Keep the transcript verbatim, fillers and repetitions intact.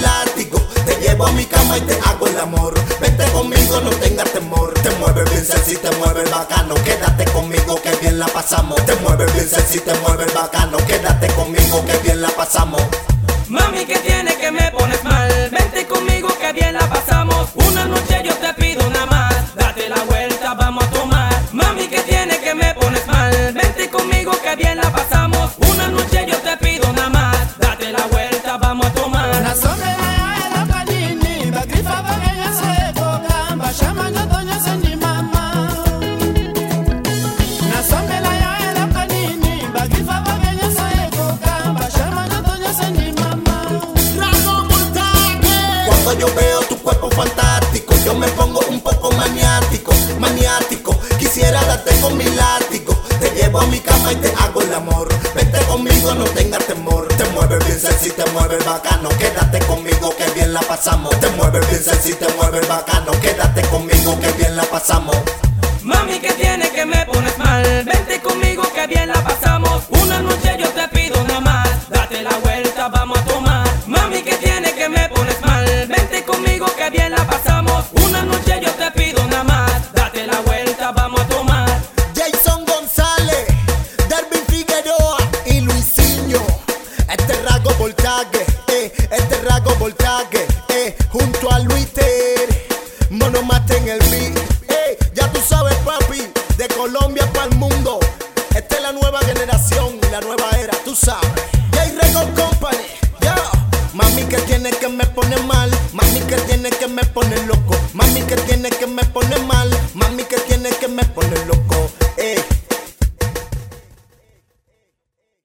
látigo. Te llevo a mi cama y te hago el amor. Vente conmigo, no tengas temor. Te mueves bien sexy, te mueves bacano. Quédate conmigo que bien la pasamos. Te mueves bien sexy, te mueves bacano. Quédate conmigo que bien la pasamos. Mami, ¿qué tiene que me pones mal? Vente conmigo que bien la pasamos. Una noche yo te pido una más. Date la vuelta, vamos a tomar. Mami, ¿qué tiene que me pones mal? Vente conmigo que bien la pasamos. Una noche yo te pido una más. Date la vuelta, vamos a tomar. Cuando yo veo tu cuerpo fantástico, yo me pongo un poco maniático, maniático. Quisiera darte con mi látigo. Te llevo a mi cama y te hago el amor. Vente conmigo, no tengas temor. Te mueves bien sexy, te mueves bacano. Quédate conmigo que bien la pasamos. Te mueves bien sexy, te mueves bacano. Quédate conmigo que bien la pasamos. Mami, ¿qué tiene que me pones mal? Vente conmigo que bien la pasamos. Una noche yo te pido una más. Date la vuelta, vamos a tomar. Mami, ¿qué tiene que me pones mal? Vente conmigo que bien la pasamos. Una noche yo te pido una más. Date la vuelta, vamos a tomar. Jason González, Darwin Figueroa y Luisinho. Este rasgo voltaje, eh, este rasgo voltaje, eh, junto a Luiter, Monomate en el beat. Eh, ya tú sabes, papi, de Colombia para el mundo. Esta es la nueva generación, la nueva era, tú sabes. J-Record Company, yo. Mami, que tiene que me pone mal. Mami, que tiene que me pone loco. Mami, que tiene que me pone mal. Mami, que tiene que me pone loco.